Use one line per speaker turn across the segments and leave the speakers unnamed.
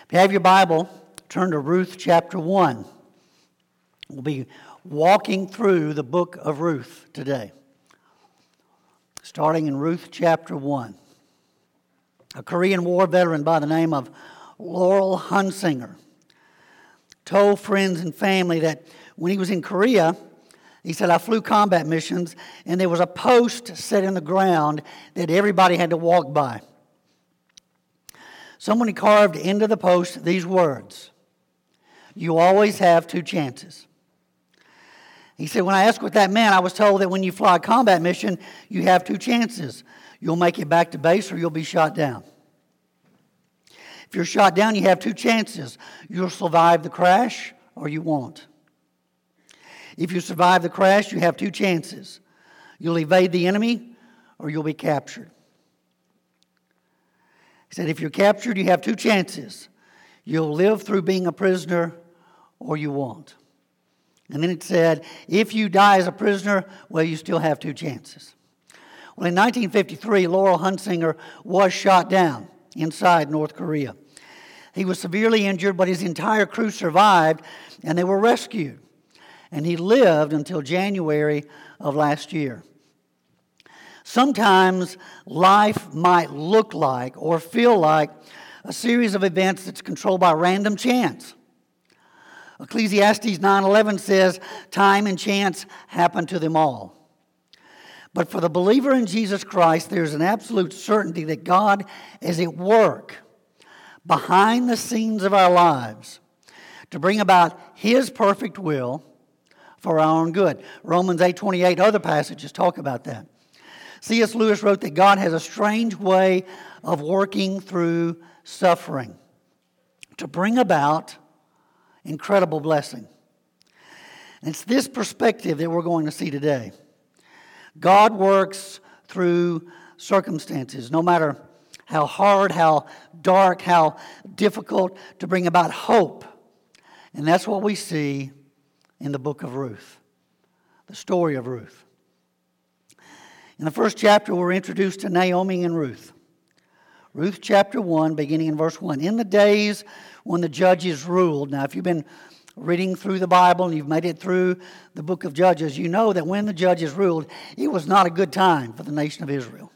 If you have your Bible, turn to Ruth chapter 1. We'll be walking through the book of Ruth today. Starting in Ruth chapter 1. A Korean War veteran by the name of Laurel Hunsinger told friends and family that when he was in Korea, he said, I flew combat missions, and there was a post set in the ground that everybody had to walk by. Someone carved into the post these words, "You always have two chances." He said, when I asked what that meant, I was told that when you fly a combat mission, you have two chances. You'll make it back to base or you'll be shot down. If you're shot down, you have two chances. You'll survive the crash or you won't. If you survive the crash, you have two chances. You'll evade the enemy or you'll be captured. He said, if you're captured, you have two chances. You'll live through being a prisoner or you won't. And then it said, if you die as a prisoner, well, you still have two chances. Well, in 1953, Laurel Hunsinger was shot down inside North Korea. He was severely injured, but his entire crew survived, and they were rescued. And he lived until January of last year. Sometimes life might look like or feel like a series of events that's controlled by random chance. Ecclesiastes 9:11 says, time and chance happen to them all. But for the believer in Jesus Christ, there's an absolute certainty that God is at work behind the scenes of our lives to bring about His perfect will for our own good. Romans 8:28, other passages talk about that. C.S. Lewis wrote that God has a strange way of working through suffering to bring about incredible blessing. And it's this perspective that we're going to see today. God works through circumstances, no matter how hard, how dark, how difficult, to bring about hope. And that's what we see in the book of Ruth, the story of Ruth. In the first chapter, we're introduced to Naomi and Ruth. Ruth chapter 1, beginning in verse 1. In the days when the judges ruled. Now, if you've been reading through the Bible and you've made it through the book of Judges, you know that when the judges ruled, it was not a good time for the nation of Israel.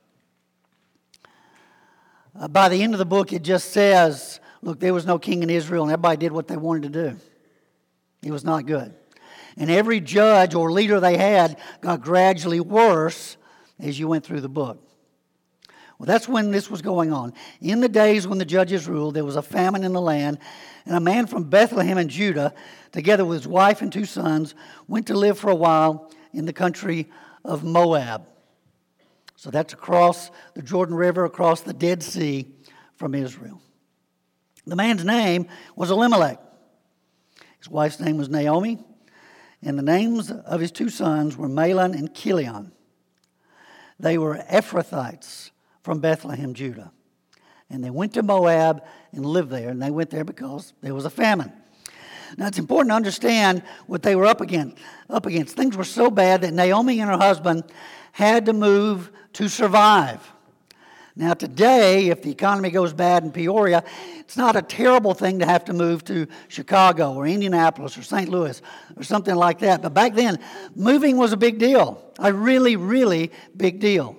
By the end of the book, it just says, look, there was no king in Israel and everybody did what they wanted to do. It was not good. And every judge or leader they had got gradually worse as you went through the book. Well, that's when this was going on. In the days when the judges ruled, there was a famine in the land, and a man from Bethlehem in Judah, together with his wife and two sons, went to live for a while in the country of Moab. So that's across the Jordan River, across the Dead Sea from Israel. The man's name was Elimelech. His wife's name was Naomi, and the names of his two sons were Mahlon and Chilion. They were Ephrathites from Bethlehem, Judah. And they went to Moab and lived there, and they went there because there was a famine. Now, it's important to understand what they were up against. Things were so bad that Naomi and her husband had to move to survive. Now, today, if the economy goes bad in Peoria, it's not a terrible thing to have to move to Chicago or Indianapolis or St. Louis or something like that. But back then, moving was a big deal, a really, really big deal.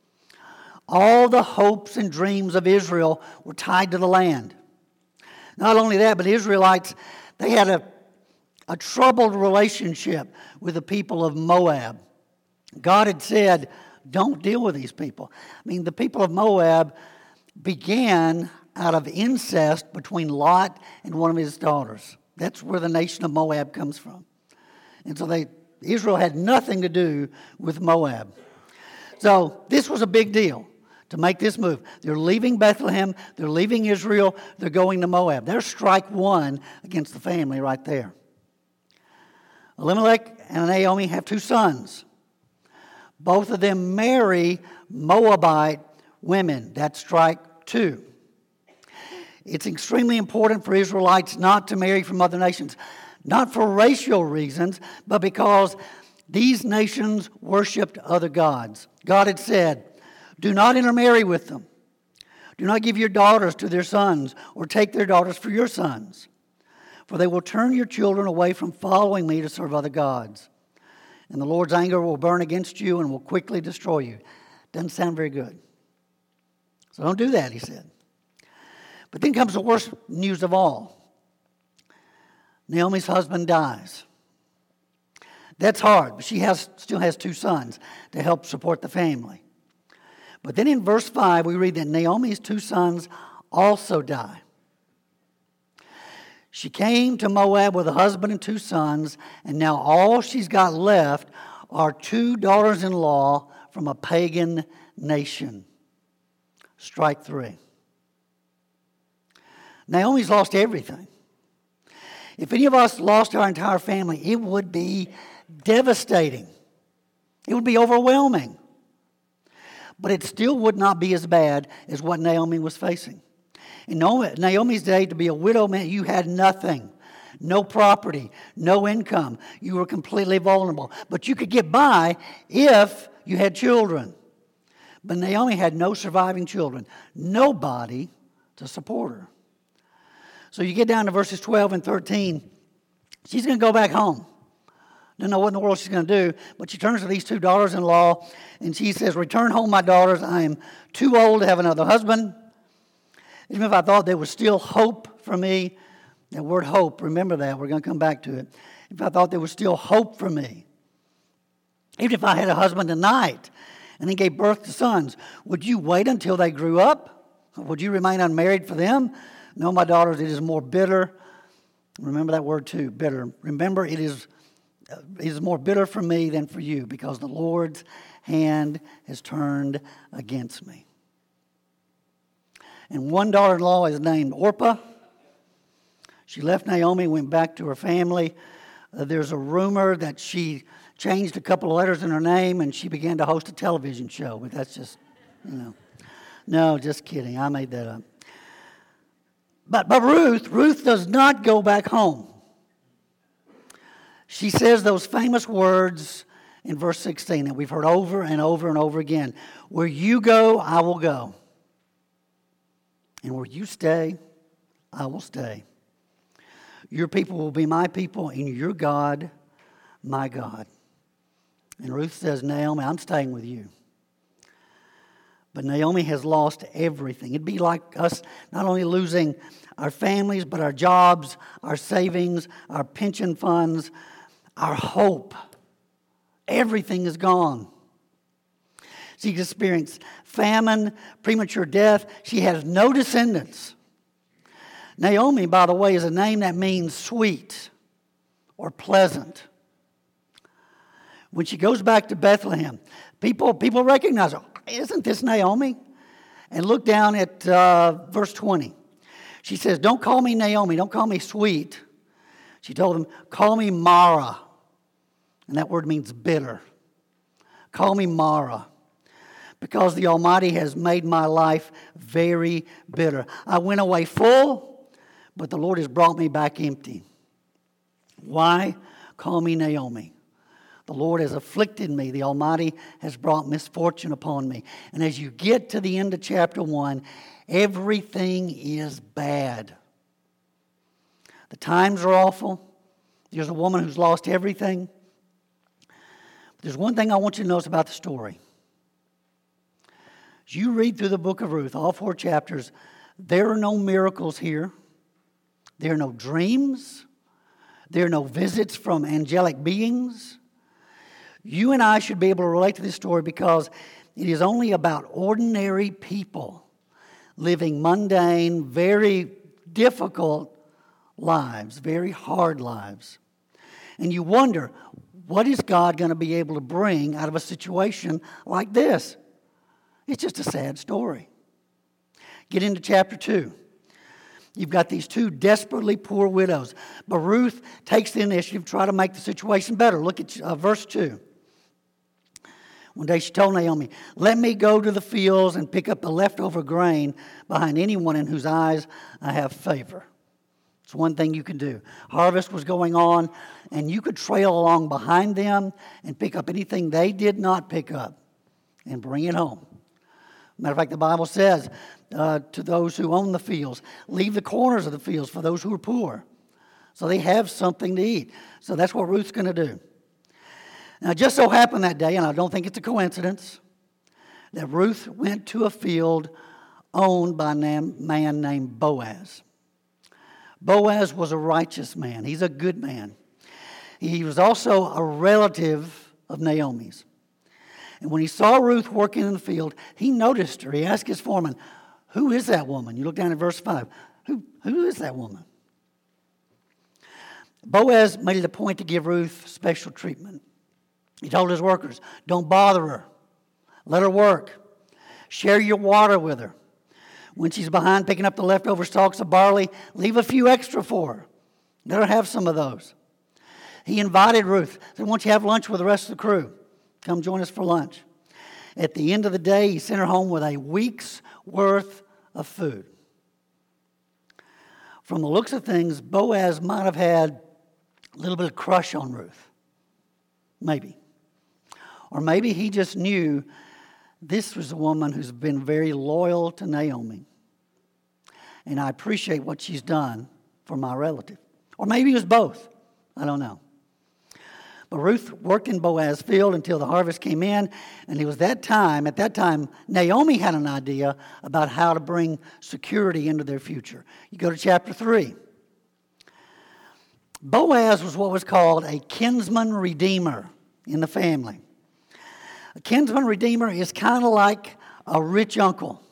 All the hopes and dreams of Israel were tied to the land. Not only that, but the Israelites, they had a troubled relationship with the people of Moab. God had said, don't deal with these people. I mean, the people of Moab began out of incest between Lot and one of his daughters. That's where the nation of Moab comes from. And so Israel had nothing to do with Moab. So this was a big deal to make this move. They're leaving Bethlehem. They're leaving Israel. They're going to Moab. There's strike one against the family right there. Elimelech and Naomi have two sons. Both of them marry Moabite women. That's strike two. It's extremely important for Israelites not to marry from other nations. Not for racial reasons, but because these nations worshipped other gods. God had said, do not intermarry with them. Do not give your daughters to their sons, or take their daughters for your sons. For they will turn your children away from following me to serve other gods. And the Lord's anger will burn against you and will quickly destroy you. Doesn't sound very good. So don't do that, he said. But then comes the worst news of all. Naomi's husband dies. That's hard, but she still has 2 sons to help support the family. But then in verse 5, we read that Naomi's 2 sons also die. She came to Moab with a husband and 2 sons, and now all she's got left are 2 daughters-in-law from a pagan nation. Strike 3. Naomi's lost everything. If any of us lost our entire family, it would be devastating. It would be overwhelming. But it still would not be as bad as what Naomi was facing. In Naomi's day, to be a widow meant you had nothing. No property, no income. You were completely vulnerable. But you could get by if you had children. But Naomi had no surviving children. Nobody to support her. So you get down to verses 12 and 13. She's going to go back home. Don't know what in the world she's going to do, but she turns to these 2 daughters-in-law, and she says, "Return home, my daughters. I am too old to have another husband. Even if I thought there was still hope for me," that word hope, remember that. We're going to come back to it. If I thought there was still hope for me, even if I had a husband tonight and then gave birth to sons, would you wait until they grew up? Would you remain unmarried for them? No, my daughters, it is more bitter. Remember that word too, bitter. Remember, it is more bitter for me than for you, because the Lord's hand has turned against me. And one daughter-in-law is named Orpah. She left Naomi, went back to her family. There's a rumor that she changed a couple of letters in her name and she began to host a television show. But that's just, No, just kidding. I made that up. But Ruth does not go back home. She says those famous words in verse 16 that we've heard over and over and over again. Where you go, I will go. And where you stay, I will stay. Your people will be my people, and your God, my God. And Ruth says, Naomi, I'm staying with you. But Naomi has lost everything. It'd be like us not only losing our families, but our jobs, our savings, our pension funds, our hope. Everything is gone. She's experienced famine, premature death. She has no descendants. Naomi, by the way, is a name that means sweet or pleasant. When she goes back to Bethlehem, people recognize her. Isn't this Naomi? And look down at verse 20. She says, don't call me Naomi, don't call me sweet. She told him, call me Mara. And that word means bitter. Call me Mara. Because the Almighty has made my life very bitter. I went away full, but the Lord has brought me back empty. Why? Call me Naomi. The Lord has afflicted me. The Almighty has brought misfortune upon me. And as you get to the end of chapter 1, everything is bad. The times are awful. There's a woman who's lost everything. But there's one thing I want you to notice about the story. As you read through the book of Ruth, all 4 chapters, there are no miracles here. There are no dreams. There are no visits from angelic beings. You and I should be able to relate to this story because it is only about ordinary people living mundane, very difficult lives, very hard lives. And you wonder, what is God going to be able to bring out of a situation like this? It's just a sad story. Get into chapter 2. You've got these 2 desperately poor widows. But Ruth takes the initiative to try to make the situation better. Look at verse 2. One day she told Naomi, let me go to the fields and pick up the leftover grain behind anyone in whose eyes I have favor. It's one thing you can do. Harvest was going on, and you could trail along behind them and pick up anything they did not pick up and bring it home. Matter of fact, the Bible says to those who own the fields, leave the corners of the fields for those who are poor. So they have something to eat. So that's what Ruth's going to do. Now, it just so happened that day, and I don't think it's a coincidence, that Ruth went to a field owned by a man named Boaz. Boaz was a righteous man. He's a good man. He was also a relative of Naomi's. And when he saw Ruth working in the field, he noticed her. He asked his foreman, "Who is that woman?" You look down at verse 5. Who is that woman? Boaz made it a point to give Ruth special treatment. He told his workers, "Don't bother her. Let her work. Share your water with her. When she's behind picking up the leftover stalks of barley, leave a few extra for her. Let her have some of those." He invited Ruth. Said, "Why don't you have lunch with the rest of the crew? Come join us for lunch." At the end of the day, he sent her home with a week's worth of food. From the looks of things, Boaz might have had a little bit of crush on Ruth. Maybe. Or maybe he just knew this was a woman who's been very loyal to Naomi. And I appreciate what she's done for my relative. Or maybe it was both. I don't know. But Ruth worked in Boaz's field until the harvest came in. And at that time, Naomi had an idea about how to bring security into their future. You go to chapter 3. Boaz was what was called a kinsman redeemer in the family. A kinsman redeemer is kind of like a rich uncle.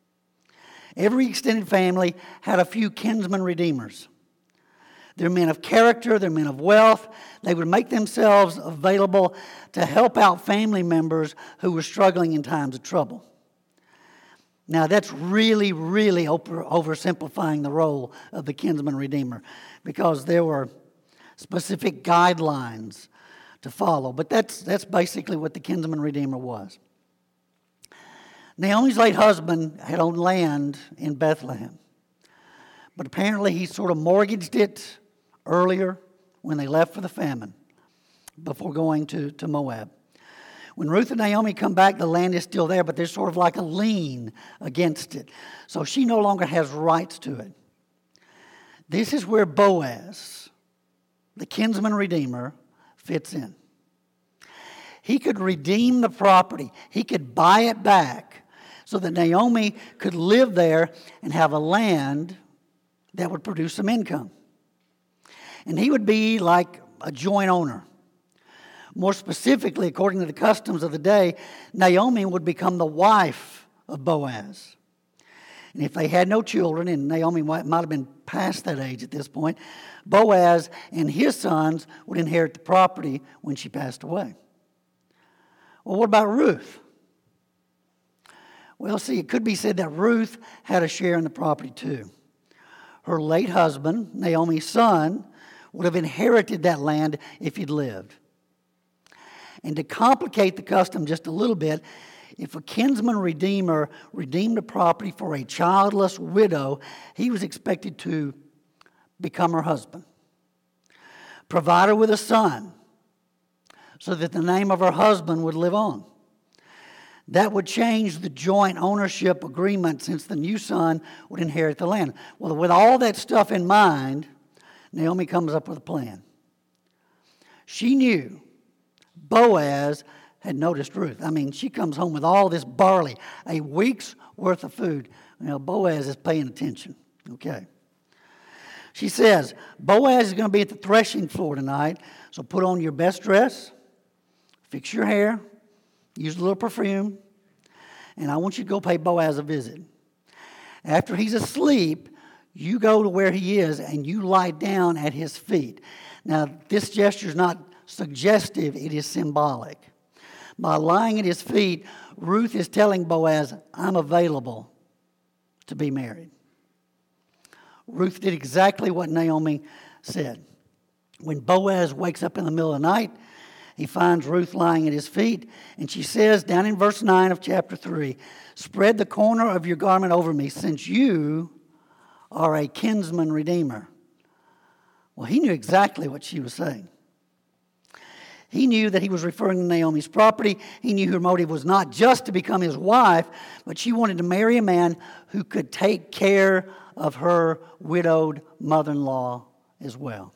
Every extended family had a few kinsman redeemers. They're men of character, they're men of wealth. They would make themselves available to help out family members who were struggling in times of trouble. Now, that's really, really oversimplifying the role of the kinsman redeemer, because there were specific guidelines to follow. But that's basically what the kinsman redeemer was. Naomi's late husband had owned land in Bethlehem. But apparently he sort of mortgaged it earlier when they left for the famine, before going to Moab. When Ruth and Naomi come back, the land is still there, but there's sort of like a lien against it. So she no longer has rights to it. This is where Boaz, the kinsman redeemer, fits in. He could redeem the property. He could buy it back so that Naomi could live there and have a land that would produce some income. And he would be like a joint owner. More specifically, according to the customs of the day, Naomi would become the wife of Boaz. And if they had no children, and Naomi might have been past that age at this point, Boaz and his sons would inherit the property when she passed away. Well, what about Ruth? Well, see, it could be said that Ruth had a share in the property too. Her late husband, Naomi's son, would have inherited that land if he'd lived. And to complicate the custom just a little bit, if a kinsman redeemer redeemed a property for a childless widow, he was expected to become her husband, provide her with a son, so that the name of her husband would live on. That would change the joint ownership agreement, since the new son would inherit the land. Well, with all that stuff in mind, Naomi comes up with a plan. She knew Boaz had noticed Ruth. I mean, she comes home with all this barley, a week's worth of food. You know, Boaz is paying attention. Okay. She says, "Boaz is going to be at the threshing floor tonight, so put on your best dress, fix your hair, use a little perfume, and I want you to go pay Boaz a visit. After he's asleep, you go to where he is and you lie down at his feet." Now, this gesture is not suggestive, it is symbolic. By lying at his feet, Ruth is telling Boaz, "I'm available to be married." Ruth did exactly what Naomi said. When Boaz wakes up in the middle of the night, he finds Ruth lying at his feet, and she says, down in verse 9 of chapter 3, "Spread the corner of your garment over me, since you are a kinsman redeemer." Well, he knew exactly what she was saying. He knew that he was referring to Naomi's property. He knew her motive was not just to become his wife, but she wanted to marry a man who could take care of her widowed mother-in-law as well.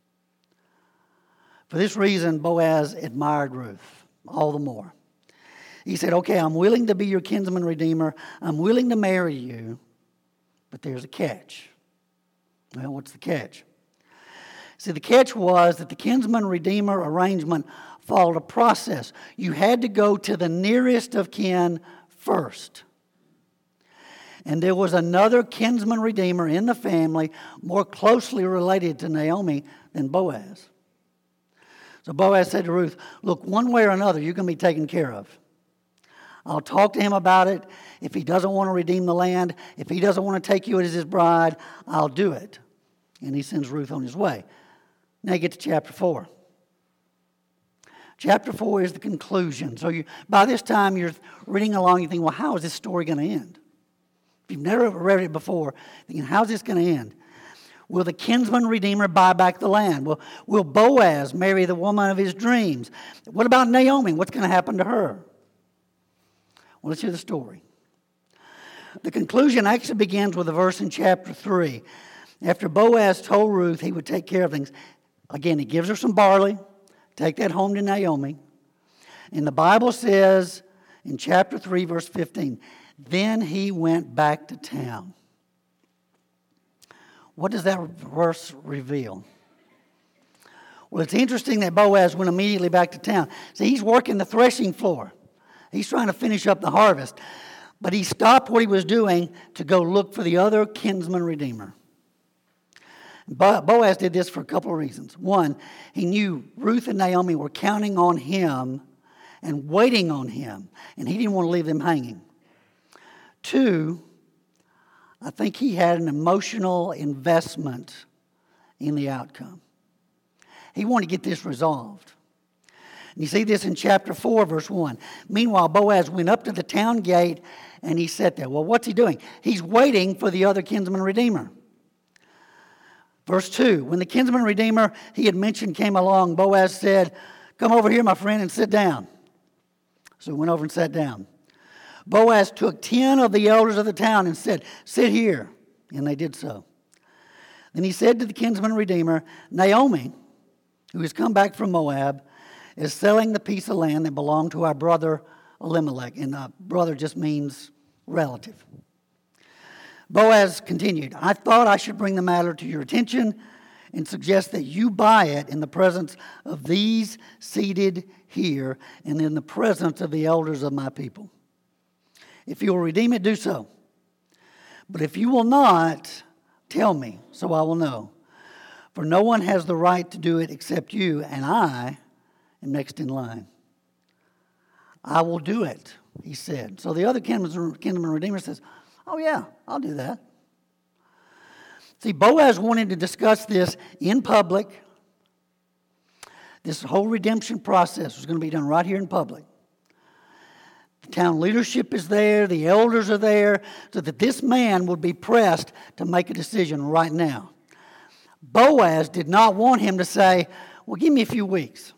For this reason, Boaz admired Ruth all the more. He said, okay, I'm willing to be your kinsman redeemer. I'm willing to marry you, but there's a catch. Well, what's the catch? See, the catch was that the kinsman redeemer arrangement followed a process. You had to go to the nearest of kin first. And there was another kinsman redeemer in the family more closely related to Naomi than Boaz. So Boaz said to Ruth, look, one way or another, you're going to be taken care of. I'll talk to him about it. If he doesn't want to redeem the land, if he doesn't want to take you as his bride, I'll do it. And he sends Ruth on his way. Now you get to chapter 4. Chapter 4 is the conclusion. So by this time you're reading along, you think, well, how is this story going to end? If you've never read it before, thinking, how's this going to end? Will the kinsman redeemer buy back the land? Will Boaz marry the woman of his dreams? What about Naomi? What's going to happen to her? Well, let's hear the story. The conclusion actually begins with a verse in chapter 3. After Boaz told Ruth he would take care of things, again, he gives her some barley, take that home to Naomi. And the Bible says in chapter 3, verse 15, then he went back to town. What does that verse reveal? Well, it's interesting that Boaz went immediately back to town. See, he's working the threshing floor. He's trying to finish up the harvest. But he stopped what he was doing to go look for the other kinsman redeemer. Boaz did this for a couple of reasons. One, he knew Ruth and Naomi were counting on him and waiting on him, and he didn't want to leave them hanging. Two, I think he had an emotional investment in the outcome. He wanted to get this resolved. And you see this in chapter 4, verse 1. Meanwhile, Boaz went up to the town gate and he sat there. Well, what's he doing? He's waiting for the other kinsman redeemer. Verse 2, when the kinsman redeemer he had mentioned came along, Boaz said, come over here, my friend, and sit down. So he went over and sat down. Boaz took 10 of the elders of the town and said, sit here. And they did so. Then he said to the kinsman redeemer, Naomi, who has come back from Moab, is selling the piece of land that belonged to our brother Elimelech. And brother just means relative. Boaz continued, I thought I should bring the matter to your attention and suggest that you buy it in the presence of these seated here and in the presence of the elders of my people. If you will redeem it, do so. But if you will not, tell me, so I will know. For no one has the right to do it except you, and I am next in line. I will do it, he said. So the other kinsman redeemer says, oh yeah, I'll do that. See, Boaz wanted to discuss this in public. This whole redemption process was going to be done right here in public. The town leadership is there, the elders are there, so that this man would be pressed to make a decision right now. Boaz did not want him to say, well, give me a few weeks.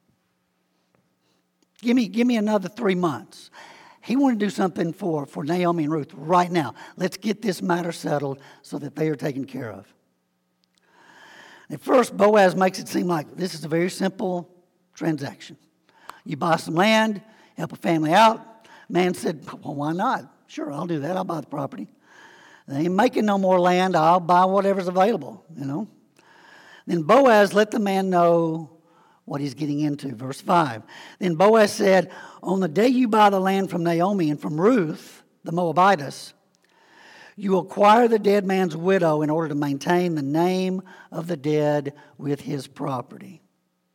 Give me another 3 months. He wanted to do something for Naomi and Ruth right now. Let's get this matter settled so that they are taken care of. At first, Boaz makes it seem like this is a very simple transaction. You buy some land, help a family out. Man said, well, why not? Sure, I'll do that. I'll buy the property. They ain't making no more land. I'll buy whatever's available, Then Boaz let the man know what he's getting into. Verse 5. Then Boaz said, on the day you buy the land from Naomi and from Ruth, the Moabitess, you acquire the dead man's widow in order to maintain the name of the dead with his property.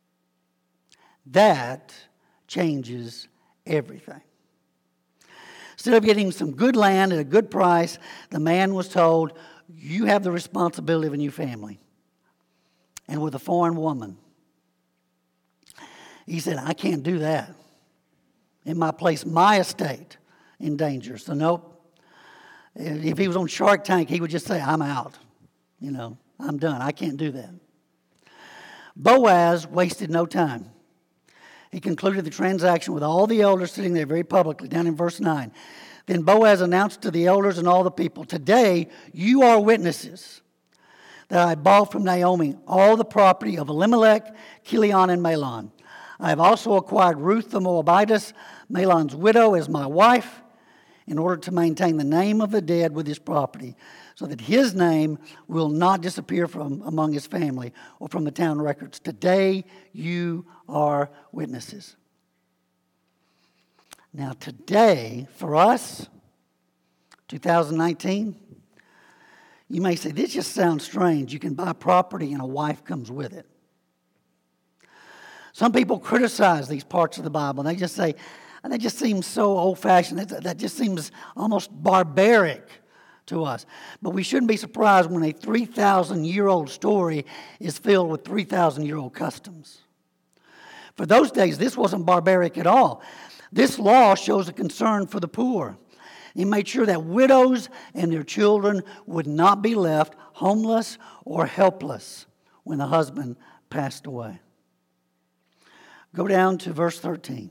That changes everything. Instead of getting some good land at a good price, the man was told, you have the responsibility of a new family. And with a foreign woman. He said, I can't do that. It might place my estate in danger. So nope. If he was on Shark Tank, he would just say, I'm out. I'm done. I can't do that. Boaz wasted no time. He concluded the transaction with all the elders sitting there very publicly, down in verse 9. Then Boaz announced to the elders and all the people, "Today you are witnesses that I bought from Naomi all the property of Elimelech, Chilion, and Mahlon. I have also acquired Ruth the Moabitess, Mahlon's widow, as my wife, in order to maintain the name of the dead with his property, so that his name will not disappear from among his family or from the town records. Today you are witnesses." Now today, for us, 2019, you may say, this just sounds strange. You can buy property and a wife comes with it. Some people criticize these parts of the Bible. They just say, that just seems so old-fashioned. That just seems almost barbaric to us. But we shouldn't be surprised when a 3,000-year-old story is filled with 3,000-year-old customs. For those days, this wasn't barbaric at all. This law shows a concern for the poor. He made sure that widows and their children would not be left homeless or helpless when the husband passed away. Go down to verse 13.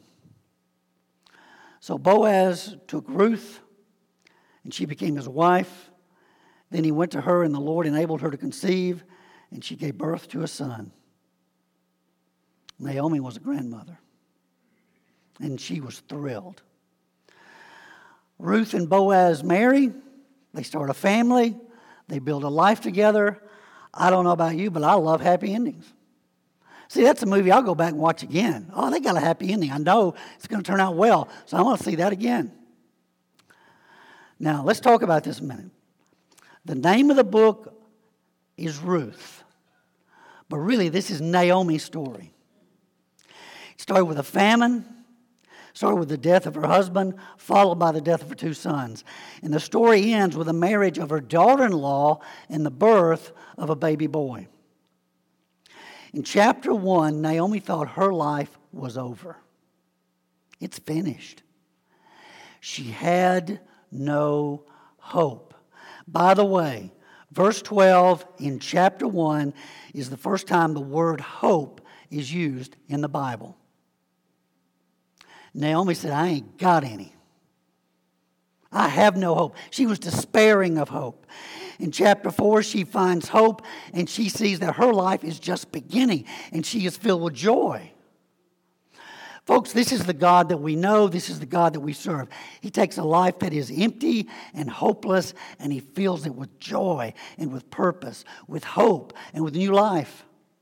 So Boaz took Ruth, and she became his wife. Then he went to her, and the Lord enabled her to conceive, and she gave birth to a son. Naomi was a grandmother, and she was thrilled. Ruth and Boaz marry. They start a family. They build a life together. I don't know about you, but I love happy endings. See, that's a movie I'll go back and watch again. Oh, they got a happy ending. I know it's going to turn out well, so I want to see that again. Now, let's talk about this a minute. The name of the book is Ruth, but really this is Naomi's story. It started with a famine, started with the death of her husband, followed by the death of her two sons. And the story ends with the marriage of her daughter-in-law and the birth of a baby boy. In chapter 1, Naomi thought her life was over. It's finished. She had no hope. By the way, verse 12 in chapter 1 is the first time the word hope is used in the Bible. Naomi said, "I ain't got any. I have no hope." She was despairing of hope. In chapter 4, she finds hope, and she sees that her life is just beginning, and she is filled with joy. Folks, this is the God that we know. This is the God that we serve. He takes a life that is empty and hopeless, and he fills it with joy and with purpose, with hope and with new life.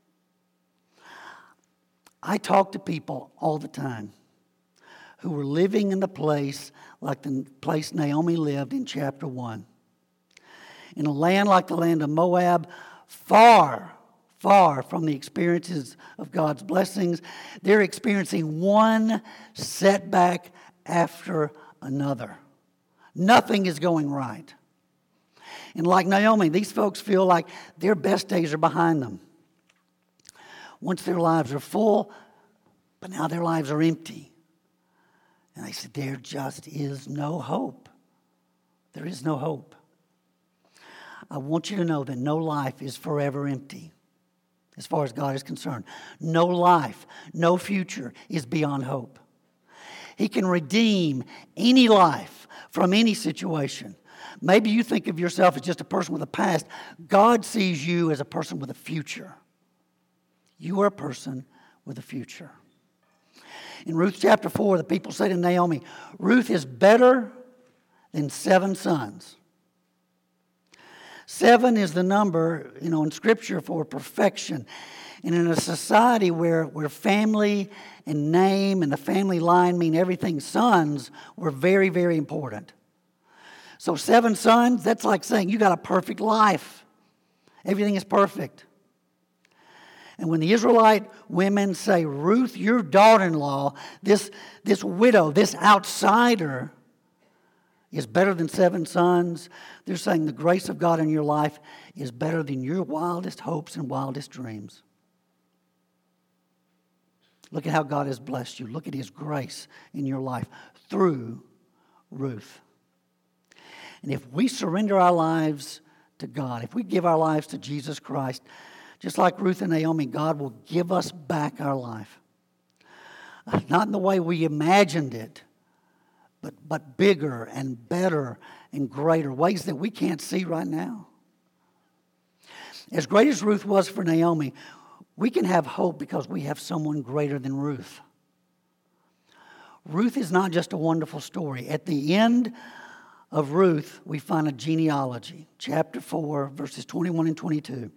I talk to people all the time who were living in the place like the place Naomi lived in chapter 1. In a land like the land of Moab, far from the experiences of God's blessings, they're experiencing one setback after another. Nothing is going right. And like Naomi, these folks feel like their best days are behind them. Once their lives are full, but now their lives are empty. And they said, there just is no hope. There is no hope. I want you to know that no life is forever empty as far as God is concerned. No life, no future is beyond hope. He can redeem any life from any situation. Maybe you think of yourself as just a person with a past. God sees you as a person with a future. You are a person with a future. In Ruth chapter 4, the people say to Naomi, Ruth is better than 7 sons. 7 is the number, in Scripture for perfection. And in a society where family and name and the family line mean everything, sons were very, very important. So 7 sons, that's like saying you got a perfect life. Everything is perfect. And when the Israelite women say, Ruth, your daughter-in-law, this widow, this outsider, is better than 7 sons, they're saying the grace of God in your life is better than your wildest hopes and wildest dreams. Look at how God has blessed you. Look at His grace in your life through Ruth. And if we surrender our lives to God, if we give our lives to Jesus Christ, just like Ruth and Naomi, God will give us back our life. not in the way we imagined it, but bigger and better and greater, ways that we can't see right now. As great as Ruth was for Naomi, we can have hope because we have someone greater than Ruth. Ruth is not just a wonderful story. At the end of Ruth, we find a genealogy. Chapter 4, verses 21 and 22.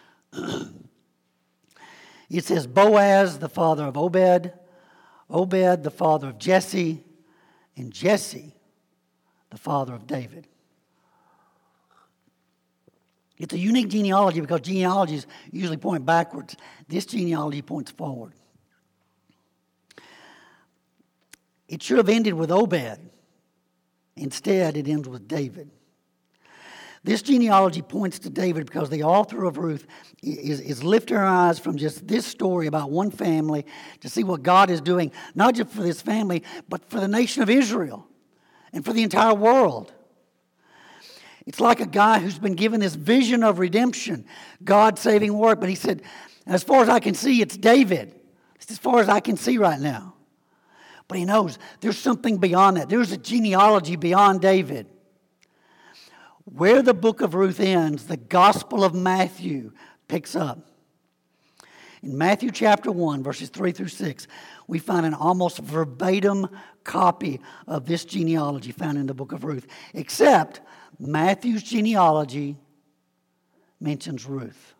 It says, Boaz, the father of Obed, Obed, the father of Jesse, and Jesse, the father of David. It's a unique genealogy because genealogies usually point backwards. This genealogy points forward. It should have ended with Obed. Instead, it ends with David. This genealogy points to David because the author of Ruth is lifting our eyes from just this story about one family to see what God is doing, not just for this family, but for the nation of Israel and for the entire world. It's like a guy who's been given this vision of redemption, God-saving work, but he said, as far as I can see, it's David. It's as far as I can see right now. But he knows there's something beyond that. There's a genealogy beyond David. Where the book of Ruth ends, the Gospel of Matthew picks up. In Matthew chapter 1, verses 3 through 6, we find an almost verbatim copy of this genealogy found in the book of Ruth, except Matthew's genealogy mentions Ruth.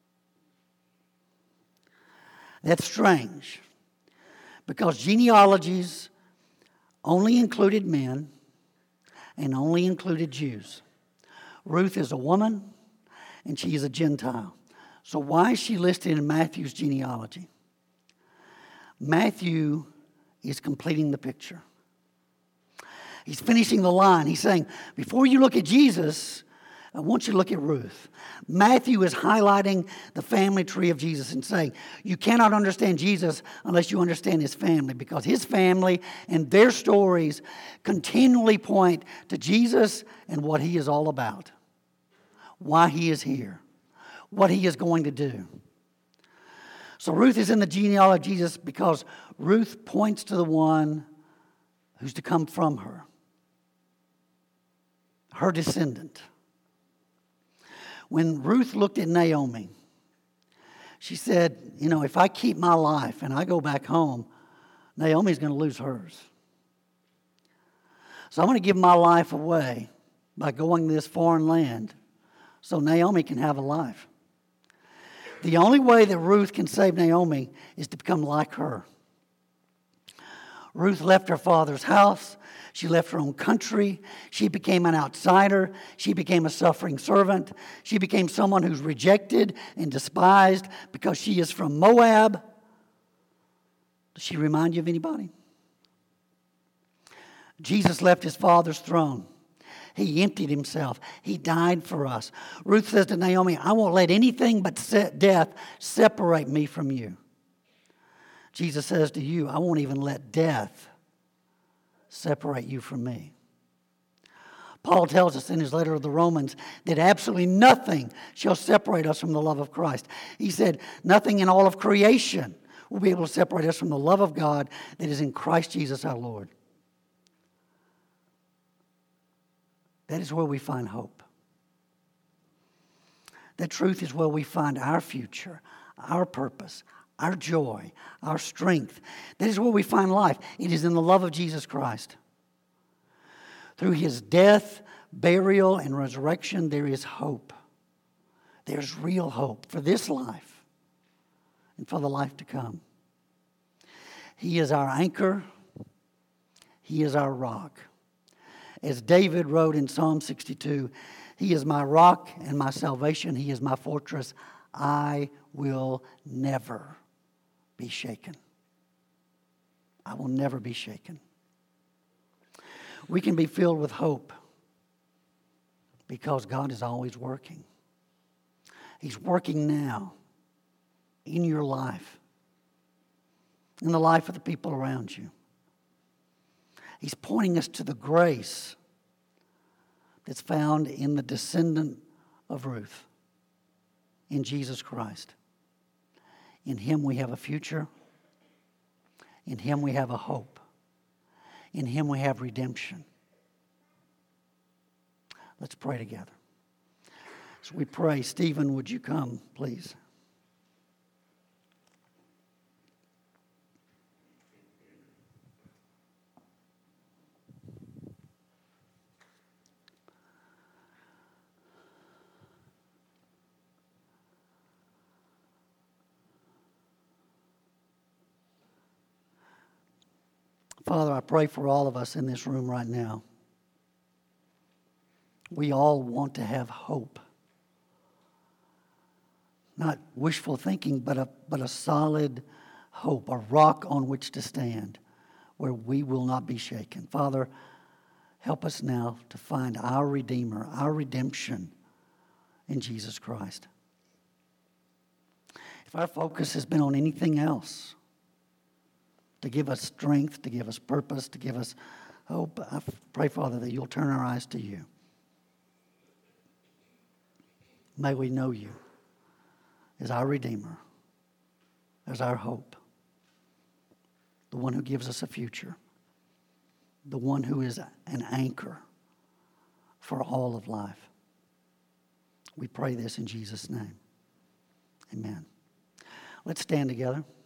That's strange, because genealogies only included men and only included Jews. Ruth is a woman and she is a Gentile. So why is she listed in Matthew's genealogy? Matthew is completing the picture. He's finishing the line. He's saying, before you look at Jesus, I want you to look at Ruth. Matthew is highlighting the family tree of Jesus and saying, you cannot understand Jesus unless you understand his family, because his family and their stories continually point to Jesus and what he is all about, why he is here, what he is going to do. So Ruth is in the genealogy of Jesus because Ruth points to the one who's to come from her descendant. When Ruth looked at Naomi, she said, if I keep my life and I go back home, Naomi's going to lose hers. So I'm going to give my life away by going to this foreign land so Naomi can have a life. The only way that Ruth can save Naomi is to become like her. Ruth left her father's house. She left her own country. She became an outsider. She became a suffering servant. She became someone who's rejected and despised because she is from Moab. Does she remind you of anybody? Jesus left his father's throne. He emptied himself. He died for us. Ruth says to Naomi, I won't let anything but death separate me from you. Jesus says to you, I won't even let death separate you from me. Paul tells us in his letter to the Romans that absolutely nothing shall separate us from the love of Christ. He said, nothing in all of creation will be able to separate us from the love of God that is in Christ Jesus our Lord. That is where we find hope. That truth is where we find our future, our purpose, our joy, our strength. That is where we find life. It is in the love of Jesus Christ. Through his death, burial, and resurrection, there is hope. There's real hope for this life and for the life to come. He is our anchor. He is our rock. As David wrote in Psalm 62, he is my rock and my salvation. He is my fortress. I will never be shaken. I will never be shaken. We can be filled with hope because God is always working. He's working now in your life, in the life of the people around you. He's pointing us to the grace that's found in the descendant of Ruth, in Jesus Christ. In him we have a future. In Him we have a hope. In Him we have redemption. Let's pray together. So we pray. Stephen, would you come, please? Father, I pray for all of us in this room right now. We all want to have hope. Not wishful thinking, but a solid hope, a rock on which to stand, where we will not be shaken. Father, help us now to find our Redeemer, our redemption in Jesus Christ. If our focus has been on anything else, to give us strength, to give us purpose, to give us hope, I pray, Father, that you'll turn our eyes to you. May we know you as our Redeemer, as our hope, the one who gives us a future, the one who is an anchor for all of life. We pray this in Jesus' name. Amen. Let's stand together.